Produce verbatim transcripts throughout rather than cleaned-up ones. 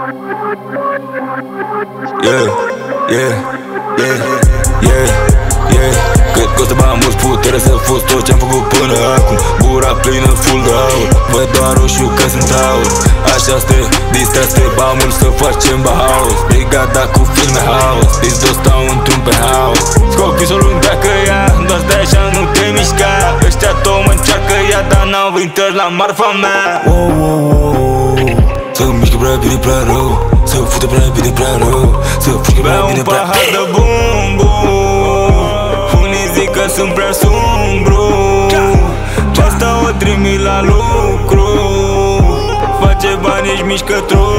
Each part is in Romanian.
Yeah, yeah, yeah, yeah, yeah. Cred că o să bag mulți putere să fost tot ce-am făcut până acum. Gura plină, full de aur, văd doar roșu că sunt aur. Așa să te distrați, să te bag mult, să facem bahaus. Brigada cu filme house, disdos stau într-un penthouse. Scop visorul dacă ea, doar stai așa, nu te mișca. Ăștia tot mă încearcă ea, dar n-au vintări la marfa mea. Wow, wow, wow. Să mișcă prea bine, prea rău, să fute prea bine, prea rău, să fuge prea bine, prea rău. Bea un pahar de bum, bum. Unii zic că sunt prea sumbru, asta o trimit la lucru. Face bani, își mișcă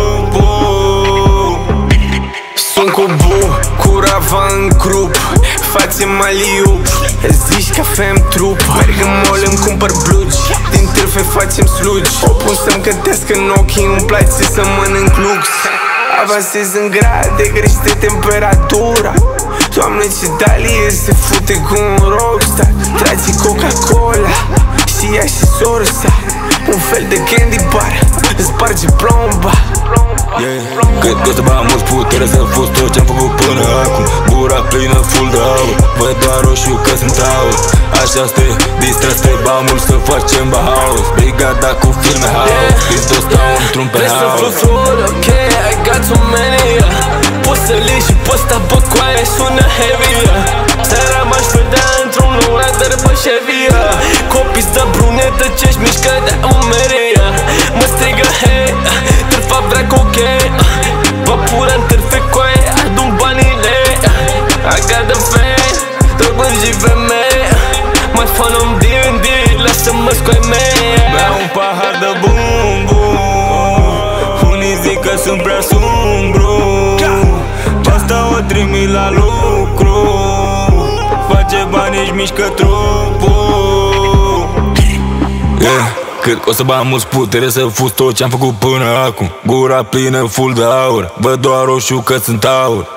trupul. Sunt cu bu, cu rava în grup, fațe maliu, zici că avem trup. Merg în mall, îmi cumpăr blugi, din târfe facem slugi. O pun să-mi cătească în ochii, îmi place să mănânc lux. Avansez în grade, crește temperatura. Doamne, ce dalie se fute cu un rockstar. Trage Coca-Cola și ea și sorsa, un fel de candy bar, îți sparge plomba. Yeah. Cred că o să bag mulți putere să fost tot ce-am făcut până acum. Gura plină, full de aur, văd doar roșu că sunt aur. Așa să te distrați, să te bag mult, să facem bahaus. Brigada cu filme house, disdos stau într-un penthouse. Vrei să fluturi, ok, I got too many, yeah. Poți să legi și poți sta băcoaie, sună heavy, yeah. Seara m-aș vedea într-un lowrider pe Chevy, yeah. Copii de brunetă ce-și mișcă de umerie, yeah. Mă strigă, hey, târfa vrea cocaine, vapura în târfe coaie, adun banile, I got the fame, droguri și femei, mai fan-om D and D, lasă-mă scoai mei. Bea un pahar de bum, bum. Unii zic că sunt prea sumbru, asta o trimit la lucru. Face bani, își mișcă trupul. Yeah. Cred că o să bag mulți putere să fus tot ce-am făcut până acum. Gura plină, full de aur, văd doar roșu că sunt aur.